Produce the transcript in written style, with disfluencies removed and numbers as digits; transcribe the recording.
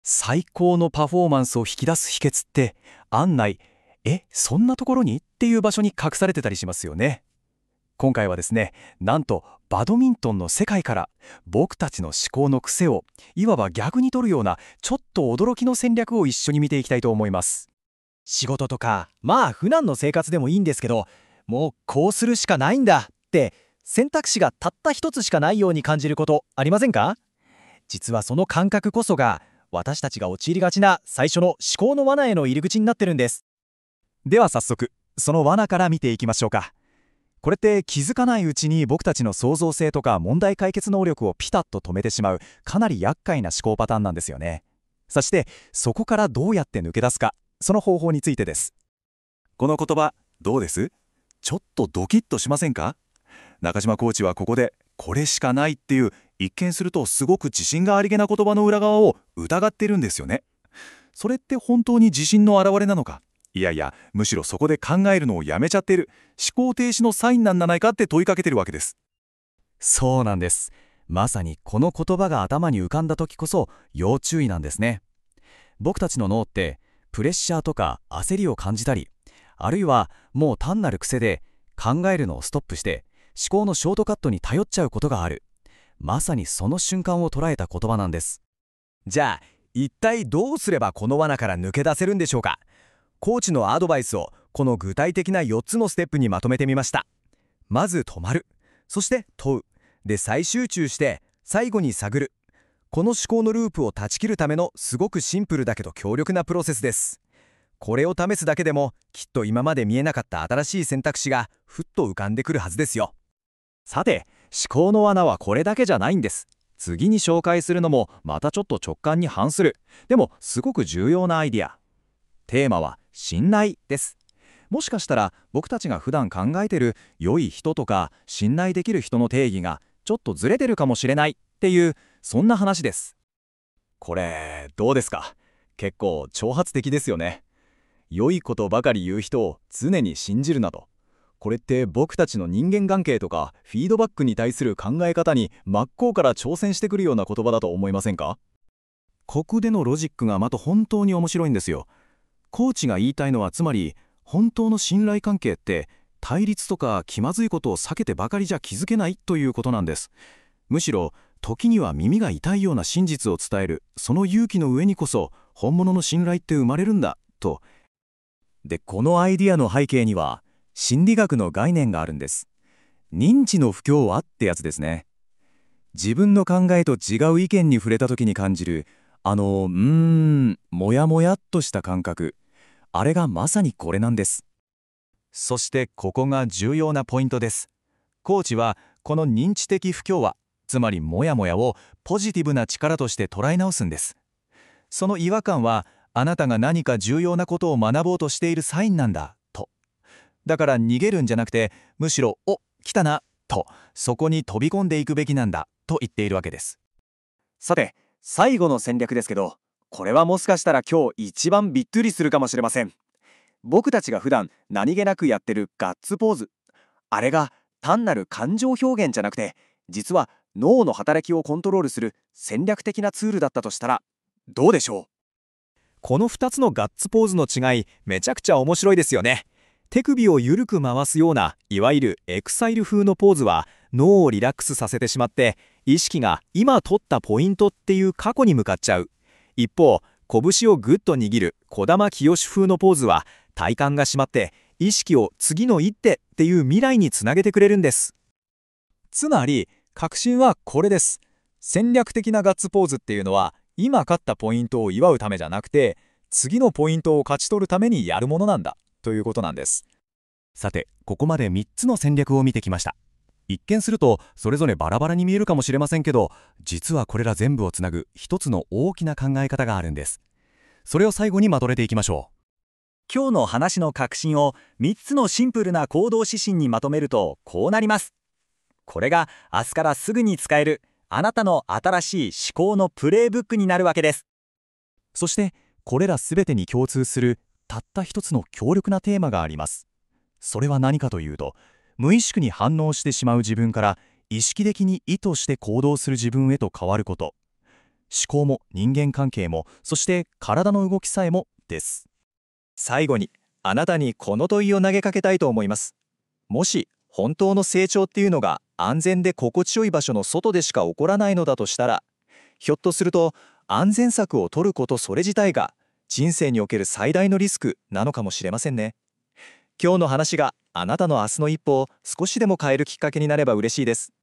最高のパフォーマンスを引き出す秘訣って案外、そんなところにっていう場所に隠されてたりしますよね。今回はですね、なんとバドミントンの世界から僕たちの思考の癖をいわば逆に取るようなちょっと驚きの戦略を一緒に見ていきたいと思います。 仕事とか普段の生活でもいいんですけど、もうこうするしかないんだって選択肢がたった一つしかないように感じることありませんか？実はその感覚こそが私たちが陥りがちな最初の思考の罠への入り口になってるんです。 では早速その罠から見ていきましょうか。これって気づかないうちに僕たちの創造性とか問題解決能力をピタッと止めてしまうかなり厄介な思考パターンなんですよね。そしてそこからどうやって抜け出すか、その方法についてです。この言葉どうです？ちょっとドキッとしませんか？中島コーチはここでこれしかないっていう一見するとすごく自信がありげな言葉の裏側を疑っているんですよね。それって本当に自信の表れなのか、いやいやむしろそこで考えるのをやめちゃっている思考停止のサインなんじゃないかって問いかけてるわけです。そうなんです。まさにこの言葉が頭に浮かんだ時こそ要注意なんですね。僕たちの脳ってプレッシャーとか焦りを感じたり、あるいはもう単なる癖で考えるのをストップして思考のショートカットに頼っちゃうことがある。まさにその瞬間を捉えた言葉なんです。 じゃあ一体どうすればこの罠から抜け出せるんでしょうか？コーチのアドバイスをこの具体的な4つのステップにまとめてみました。まず止まる、そして問う、で再集中して最後に探る。この思考のループを断ち切るためのすごくシンプルだけど強力なプロセスです。これを試すだけでもきっと今まで見えなかった新しい選択肢がふっと浮かんでくるはずですよ。 さて、思考の罠はこれだけじゃないんです。次に紹介するのもまたちょっと直感に反する、でもすごく重要なアイディア。テーマは信頼です。もしかしたら僕たちが普段考えてる良い人とか信頼できる人の定義がちょっとずれてるかもしれないっていう、そんな話です。これどうですか？結構挑発的ですよね。良いことばかり言う人を常に信じるなど、これって僕たちの人間関係とかフィードバックに対する考え方に真っ向から挑戦してくるような言葉だと思いませんか？ここでのロジックがまた本当に面白いんですよ。コーチが言いたいのは、つまり本当の信頼関係って対立とか気まずいことを避けてばかりじゃ築けないということなんです。むしろ時には耳が痛いような真実を伝える、その勇気の上にこそ本物の信頼って生まれるんだと。でこのアイディアの背景には心理学の概念があるんです。認知の不協和ってやつですね。自分の考えと違う意見に触れた時に感じるもやもやっとした感覚、あれがまさにこれなんです。そしてここが重要なポイントです。コーチはこの認知的不協和、つまりモヤモヤをポジティブな力として捉え直すんです。その違和感はあなたが何か重要なことを学ぼうとしているサインなんだと。だから逃げるんじゃなくて、むしろ来たなとそこに飛び込んでいくべきなんだと言っているわけです。 さて最後の戦略ですけど、これはもしかしたら今日一番びっくりするかもしれません。僕たちが普段何気なくやってるガッツポーズ、あれが単なる感情表現じゃなくて、実は脳の働きをコントロールする戦略的なツールだったとしたらどうでしょう？ この2つのガッツポーズの違い、めちゃくちゃ面白いですよね。手首を緩く回すようないわゆるエクサイル風のポーズは脳をリラックスさせてしまって意識が今取ったポイントっていう過去に向かっちゃう。一方、拳をぐっと握る児玉清風のポーズは体幹が締まって意識を次の一手っていう未来につなげてくれるんです。つまり核心はこれです。戦略的なガッツポーズっていうのは今勝ったポイントを祝うためじゃなくて、次のポイントを勝ち取るためにやるものなんだということなんです。さて、ここまで3つの戦略を見てきました。一見するとそれぞれバラバラに見えるかもしれませんけど、実はこれら全部をつなぐ一つの大きな考え方があるんです。それを最後にまとめていきましょう。 今日の話の核心を3つのシンプルな行動指針にまとめるとこうなります。これが明日からすぐに使えるあなたの新しい思考のプレイブックになるわけです。 そしてこれらすべてに共通するたった一つの強力なテーマがあります。それは何かというと、無意識に反応してしまう自分から意識的に意図して行動する自分へと変わること。 考も人間関係も、そして体の動きさえもです。最後に、あなたにこの問いを投げかけたいと思います。もし、本当の成長っていうのが安全で心地よい場所の外でしか起こらないのだとしたら、ひょっとすると安全策を取ることそれ自体が人生における最大のリスクなのかもしれませんね。今日の話があなたの明日の一歩を少しでも変えるきっかけになれば嬉しいです。